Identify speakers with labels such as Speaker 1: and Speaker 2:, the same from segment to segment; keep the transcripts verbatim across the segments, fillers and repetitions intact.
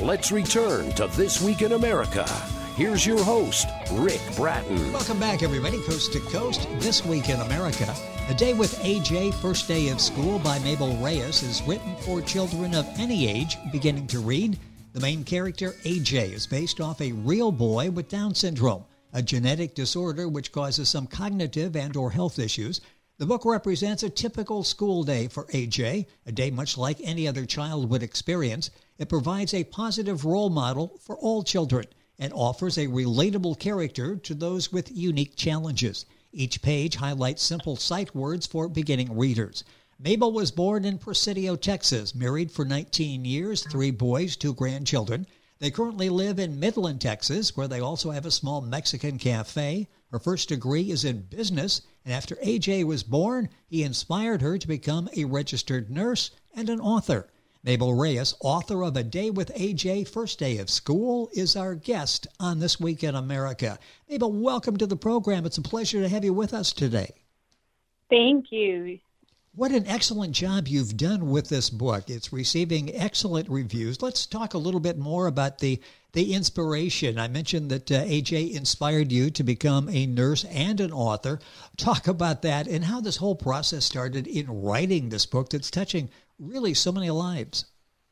Speaker 1: Let's return to This Week in America. Here's your host, Rick Bratton.
Speaker 2: Welcome back, everybody, coast to coast. This Week in America. A Day with A J, First Day of School by Mabel Reyes is written for children of any age beginning to read. The main character, A J, is based off a real boy with Down syndrome, a genetic disorder which causes some cognitive and or health issues. The book represents a typical school day for A J, a day much like any other child would experience. It provides a positive role model for all children and offers a relatable character to those with unique challenges. Each page highlights simple sight words for beginning readers. Mabel was born in Presidio, Texas, married for nineteen years, three boys, two grandchildren. They currently live in Midland, Texas, where they also have a small Mexican cafe. Her first degree is in business, and after A J was born, he inspired her to become a registered nurse and an author. Mabel Reyes, author of A Day with A J, First Day of School, is our guest on This Week in America. Mabel, welcome to the program. It's a pleasure to have you with us today.
Speaker 3: Thank you.
Speaker 2: What an excellent job you've done with this book. It's receiving excellent reviews. Let's talk a little bit more about the, the inspiration. I mentioned that uh, A J inspired you to become a nurse and an author. Talk about that and how this whole process started in writing this book that's touching really so many lives.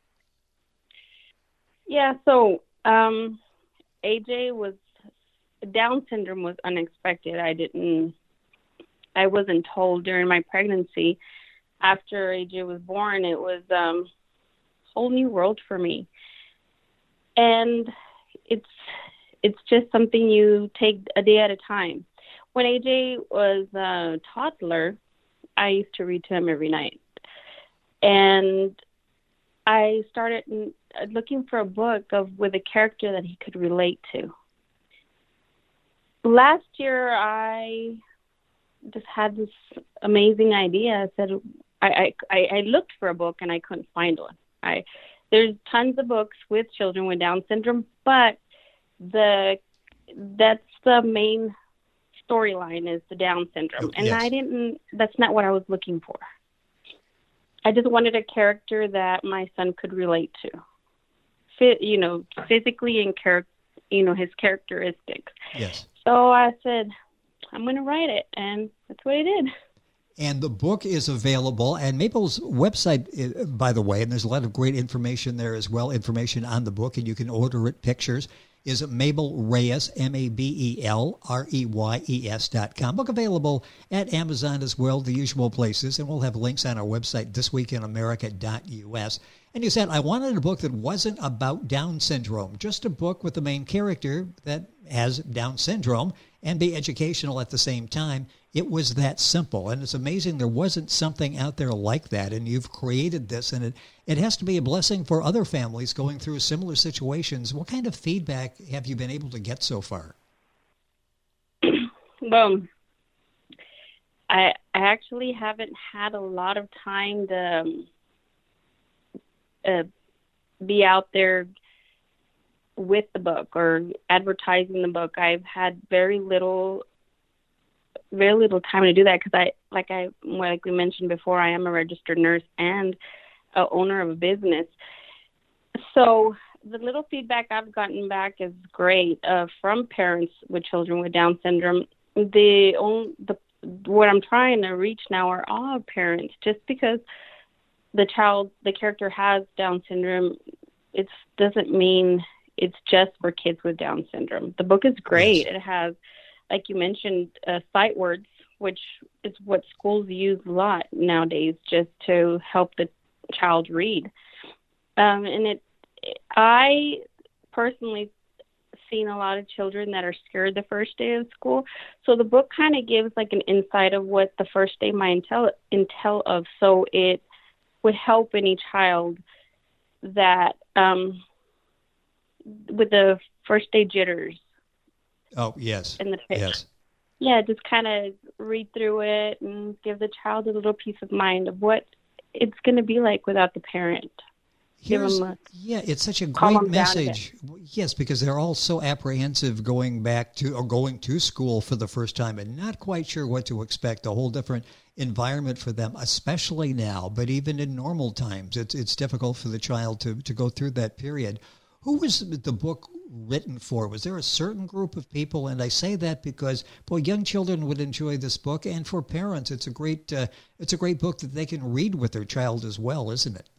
Speaker 3: Yeah, so um, A J was, Down syndrome was unexpected. I didn't, I wasn't told during my pregnancy. After A J was born, it was um, a whole new world for me. And it's it's just something you take a day at a time. When A J was a toddler, I used to read to him every night. And I started looking for a book of with a character that he could relate to. Last year, I just had this amazing idea. I said, I, I, I looked for a book and I couldn't find one. I there's tons of books with children with Down syndrome, but the that's the main storyline is the Down syndrome, and
Speaker 2: yes.
Speaker 3: I didn't. That's not what I was looking for. I just wanted a character that my son could relate to, fit, you know, physically and char- you know, his characteristics.
Speaker 2: Yes.
Speaker 3: So I said, I'm going to write it, and that's what I did.
Speaker 2: And the book is available, and Mabel's website, by the way, and there's a lot of great information there as well, information on the book, and you can order it, pictures, is Mabel Reyes, M A B E L R E Y E S dot com. Book available at Amazon as well, the usual places, and we'll have links on our website, this week in america dot U S. And you said, I wanted a book that wasn't about Down syndrome, just a book with the main character that has Down syndrome and be educational at the same time. It was that simple, and it's amazing there wasn't something out there like that, and you've created this, and it, it has to be a blessing for other families going through similar situations. What kind of feedback have you been able to get so far?
Speaker 3: Well, I, I actually haven't had a lot of time to um, uh, be out there with the book or advertising the book. I've had very little very little time to do that because I, like I, like we mentioned before, I am a registered nurse and a owner of a business. So the little feedback I've gotten back is great uh, from parents with children with Down syndrome. The only, the what I'm trying to reach now are all parents. Just because the child, the character has Down syndrome, it doesn't mean it's just for kids with Down syndrome. The book is great. Yes. It has, like you mentioned, uh, sight words, which is what schools use a lot nowadays just to help the child read. Um, and it, I personally seen a lot of children that are scared the first day of school. So the book kind of gives like an insight of what the first day might entail, entail of. So it would help any child that um, with the first day jitters.
Speaker 2: Oh, yes.
Speaker 3: In the picture.
Speaker 2: Yes.
Speaker 3: Yeah, just kind of read through it and give the child a little peace of mind of what it's going to be like without the parent.
Speaker 2: Here's,
Speaker 3: a,
Speaker 2: yeah, it's such a great message. Yes, because they're all so apprehensive going back to or going to school for the first time and not quite sure what to expect. A whole different environment for them, especially now. But even in normal times, it's it's difficult for the child to, to go through that period. Who was the book written for? Was there a certain group of people? And I say that because, boy, young children would enjoy this book, and for parents, it's a great uh, it's a great book that they can read with their child as well, isn't it?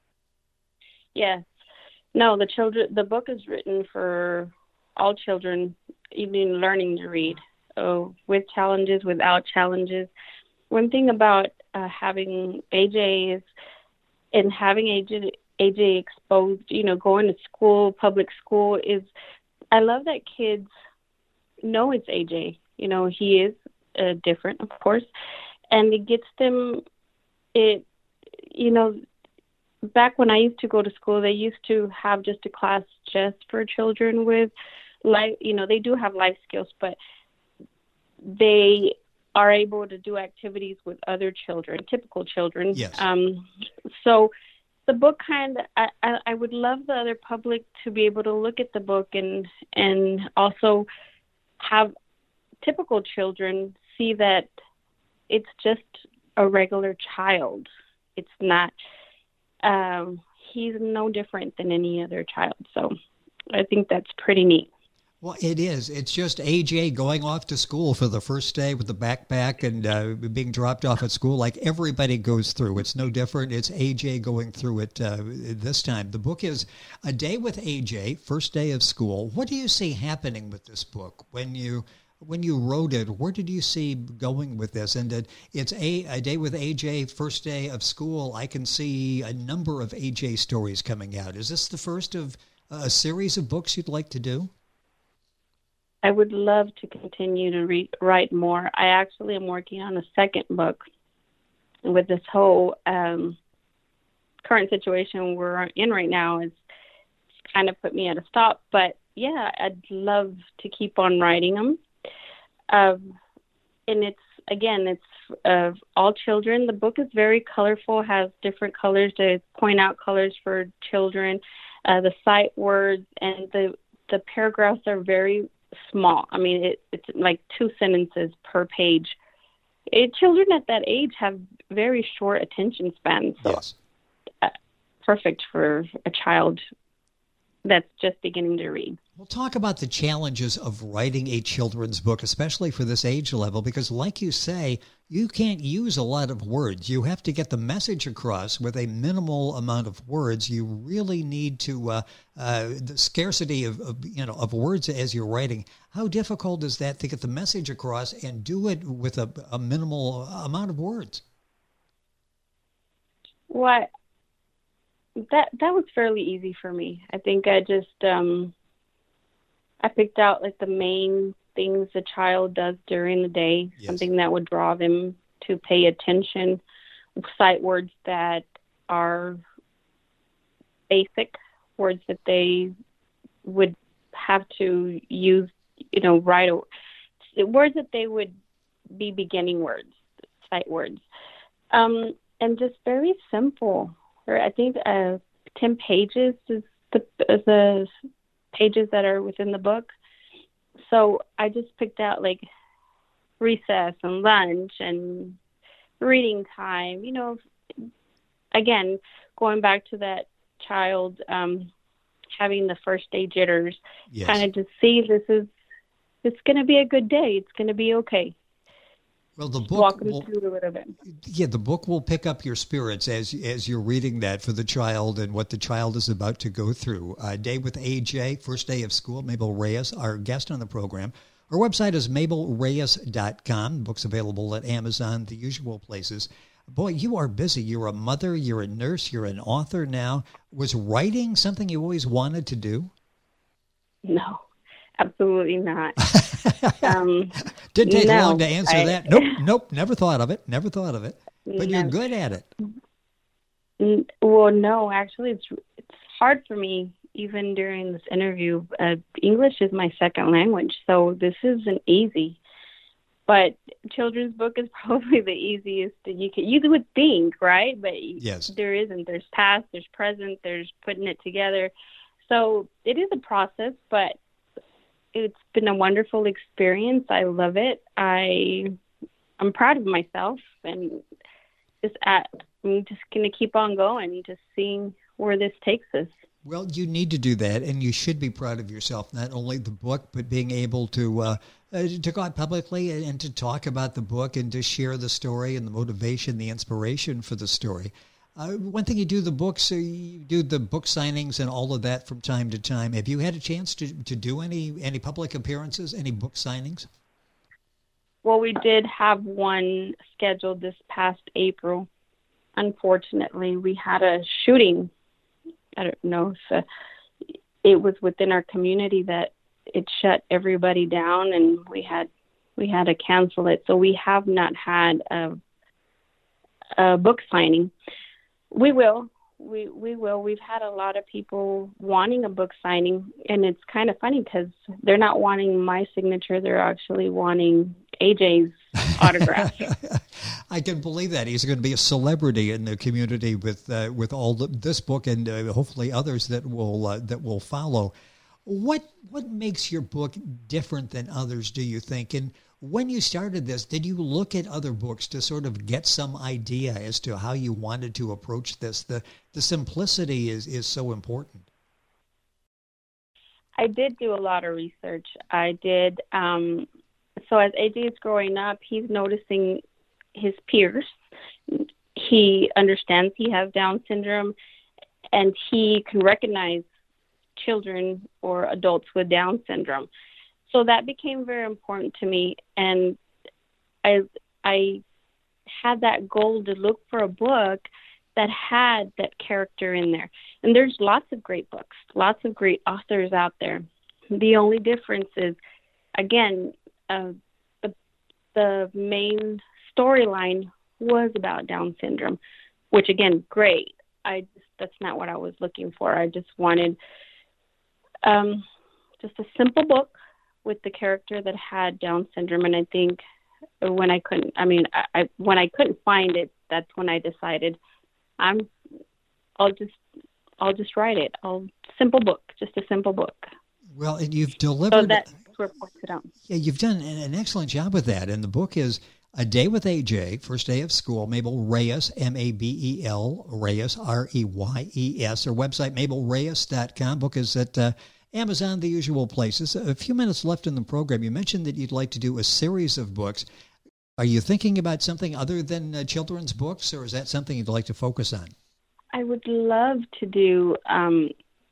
Speaker 3: Yes. No, the children. The book is written for all children, even learning to read, oh, with challenges, without challenges. One thing about uh, having A J is, and having A J, A J exposed, you know, going to school, public school, is I love that kids know it's A J. You know, he is uh, different, of course, and it gets them, it, you know, back when I used to go to school, they used to have just a class just for children with life, you know, they do have life skills, but they are able to do activities with other children, typical children.
Speaker 2: Yes.
Speaker 3: Um, so the book kind of, I, I, I would love the other public to be able to look at the book and, and also have typical children see that it's just a regular child. It's not, um, he's no different than any other child. So I think that's pretty neat.
Speaker 2: Well, it is. It's just A J going off to school for the first day with the backpack and uh, being dropped off at school like everybody goes through. It's no different. It's A J going through it uh, this time. The book is A Day with A J, First Day of School. What do you see happening with this book when you when you wrote it? Where did you see going with this? And it, it's a, a Day with A J, First Day of School. I can see a number of A J stories coming out. Is this the first of a series of books you'd like to do?
Speaker 3: I would love to continue to re- write more. I actually am working on a second book. With this whole um, current situation we're in right now, it's kind of put me at a stop. But yeah, I'd love to keep on writing them. Um, and it's, again, it's uh, all children. The book is very colorful, has different colors to point out colors for children, uh, the sight words, and the, the paragraphs are very small. I mean, it, it's like two sentences per page. It, children at that age have very short attention spans, so
Speaker 2: yes.
Speaker 3: uh, perfect for a child that's just beginning to read.
Speaker 2: We'll talk about the challenges of writing a children's book, especially for this age level, because like you say, you can't use a lot of words. You have to get the message across with a minimal amount of words. You really need to, uh, uh, the scarcity of, of, you know, of words as you're writing. How difficult is that to get the message across and do it with a, a minimal amount of words?
Speaker 3: What? That, that was fairly easy for me. I think I just, um, I picked out like the main things the child does during the day, yes. Something that would draw them to pay attention, sight words that are basic, words that they would have to use, you know, right away, words that they would be beginning words, sight words, um, and just very simple. Or I think uh, ten pages is the, is the pages that are within the book. So I just picked out like recess and lunch and reading time. You know, again, going back to that child um, having the first day jitters, yes. Kind of to see this is it's going to be a good day. It's going to be okay.
Speaker 2: Well, the book
Speaker 3: Walk them
Speaker 2: will,
Speaker 3: through a little bit.
Speaker 2: Yeah, the book will pick up your spirits as as you're reading that for the child and what the child is about to go through. Uh, Day with A J, First Day of School, Mabel Reyes, our guest on the program. Our website is mabel reyes dot com. Book's available at Amazon, the usual places. Boy, you are busy. You're a mother, you're a nurse, you're an author now. Was writing something you always wanted to do?
Speaker 3: No. Absolutely not. Um,
Speaker 2: Didn't take
Speaker 3: no,
Speaker 2: long to answer
Speaker 3: I,
Speaker 2: that. Nope, nope, never thought of it. Never thought of it. But no. You're good at it.
Speaker 3: Well, no, actually, it's it's hard for me, even during this interview. Uh, English is my second language, so this isn't easy. But children's book is probably the easiest that you can. You would think, right? But
Speaker 2: yes.
Speaker 3: There isn't. There's past, there's present, there's putting it together. So it is a process, but it's been a wonderful experience. I love it. I, I'm proud of myself, and just at, I'm just going to keep on going, just seeing where this takes us.
Speaker 2: Well, you need to do that, and you should be proud of yourself, not only the book, but being able to uh, uh, to go out publicly and, and to talk about the book and to share the story and the motivation, the inspiration for the story. Uh, one thing you do the books, uh, you do the book signings and all of that from time to time. Have you had a chance to, to do any, any public appearances, any book signings?
Speaker 3: Well, we did have one scheduled this past April. Unfortunately, we had a shooting. I don't know if uh, it was within our community that it shut everybody down, and we had we had to cancel it. So we have not had a, a book signing. We will. We we will. We've had a lot of people wanting a book signing, and it's kind of funny because they're not wanting my signature. They're actually wanting A J's autograph.
Speaker 2: I can believe that. He's going to be a celebrity in the community with uh, with all the, this book and uh, hopefully others that will uh, that will follow. What what makes your book different than others, do you think? And when you started this, did you look at other books to sort of get some idea as to how you wanted to approach this? The the simplicity is, is so important.
Speaker 3: I did do a lot of research. I did. Um, so as A J is growing up, he's noticing his peers. He understands he has Down syndrome, and he can recognize children or adults with Down syndrome. So that became very important to me, and I I had that goal to look for a book that had that character in there. And there's lots of great books, lots of great authors out there. The only difference is, again, uh, the the main storyline was about Down syndrome, which, again, great. I just, that's not what I was looking for. I just wanted um, just a simple book with the character that had Down syndrome. And I think when I couldn't, I mean, I, I when I couldn't find it, that's when I decided I'm, I'll just, I'll just write it. I'll simple book, just a simple book.
Speaker 2: Well, and you've delivered.
Speaker 3: So that's where it puts it out.
Speaker 2: Yeah, you've done an excellent job with that. And the book is A Day with A J, First Day of School, Mabel Reyes, M A B E L, Reyes, R E Y E S. Her website, mabel reyes dot com. Book is at uh, Amazon, the usual places. A few minutes left in the program. You mentioned that you'd like to do a series of books. Are you thinking about something other than uh, children's books, or is that something you'd like to focus on?
Speaker 3: I would love to do, um,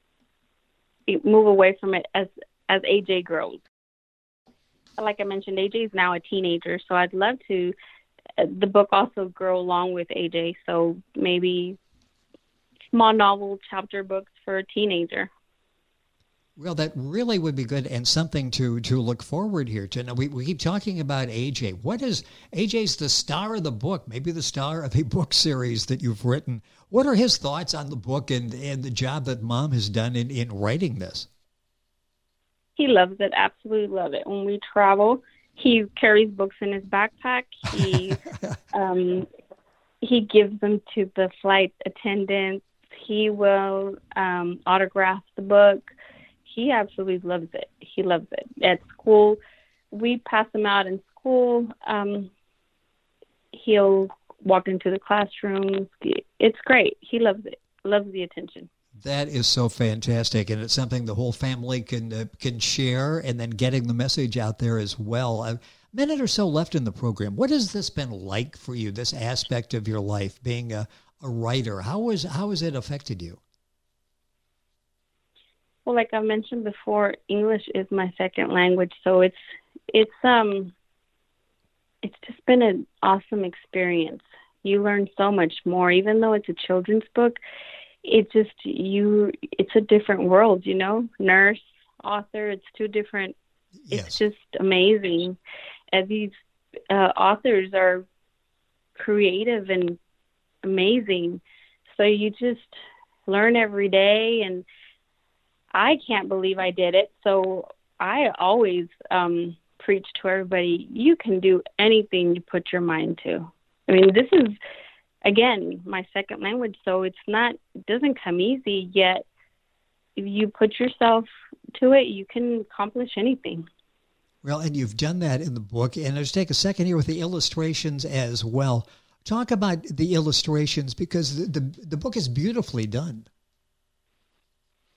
Speaker 3: move away from it as, as A J grows. Like I mentioned, A J is now a teenager, so I'd love to, uh, the book also grow along with A J, so maybe small novel chapter books for a teenager.
Speaker 2: Well, that really would be good and something to, to look forward here to. Now, we, we keep talking about A J. What is, A J's the star of the book, maybe the star of a book series that you've written. What are his thoughts on the book and, and the job that Mom has done in, in writing this?
Speaker 3: He loves it, absolutely love it. When we travel, he carries books in his backpack. He um, he gives them to the flight attendants. He will um, autograph the book. He absolutely loves it. He loves it. At school, we pass him out in school. Um, he'll walk into the classroom. It's great. He loves it. Loves the attention.
Speaker 2: That is so fantastic, and it's something the whole family can uh, can share, and then getting the message out there as well. A minute or so left in the program. What has this been like for you, this aspect of your life, being a, a writer? How has, how has it affected you?
Speaker 3: Well, like I mentioned before, English is my second language, so it's it's um it's just been an awesome experience. You learn so much more, even though it's a children's book. It just you it's a different world, you know. Nurse, author, it's two different.
Speaker 2: Yes.
Speaker 3: It's just amazing. And these uh, authors are creative and amazing, so you just learn every day. And I can't believe I did it. So I always um, preach to everybody, you can do anything you put your mind to. I mean, this is, again, my second language, so it's not, it doesn't come easy, yet if you put yourself to it, you can accomplish anything.
Speaker 2: Well, and you've done that in the book. And let's take a second here with the illustrations as well. Talk about the illustrations, because the, the, the book is beautifully done.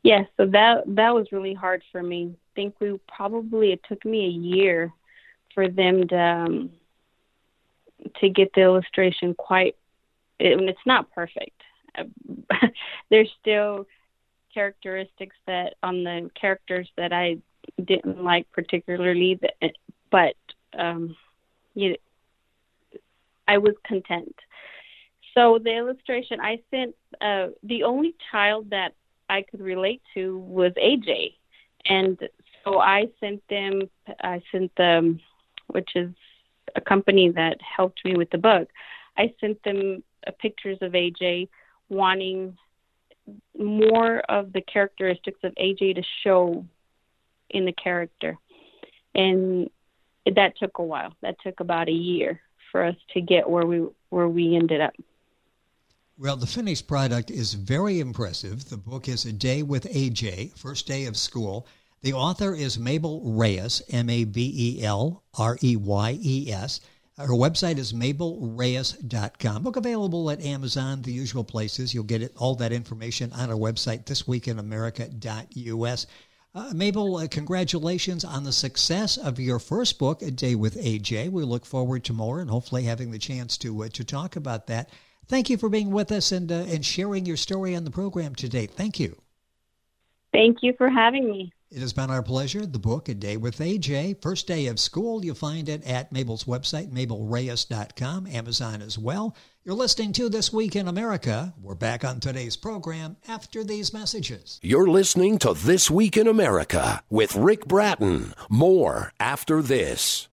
Speaker 3: Yeah, so that that was really hard for me. I think we probably, it took me a year for them to um, to get the illustration quite, it, and it's not perfect. There's still characteristics that on the characters that I didn't like particularly, but um, you, I was content. So the illustration I sent, uh, the only child that I could relate to was A J, and so I sent them. I sent them, which is a company that helped me with the book. I sent them uh, pictures of A J, wanting more of the characteristics of A J to show in the character, and that took a while. That took about a year for us to get where we where we ended up.
Speaker 2: Well, the finished product is very impressive. The book is A Day with A J, First Day of School. The author is Mabel Reyes, M A B E L R E Y E S. Her website is mabel reyes dot com. Book available at Amazon, the usual places. You'll get it, all that information on our website, this week in america dot u s. Uh, Mabel, uh, congratulations on the success of your first book, A Day with A J. We look forward to more and hopefully having the chance to uh, to talk about that. Thank you for being with us and uh, and sharing your story on the program today. Thank you.
Speaker 3: Thank you for having me.
Speaker 2: It has been our pleasure. The book, A Day with A J, First Day of School. You'll find it at Mabel's website, mabel reyes dot com, Amazon as well. You're listening to This Week in America. We're back on today's program after these messages.
Speaker 1: You're listening to This Week in America with Rick Bratton. More after this.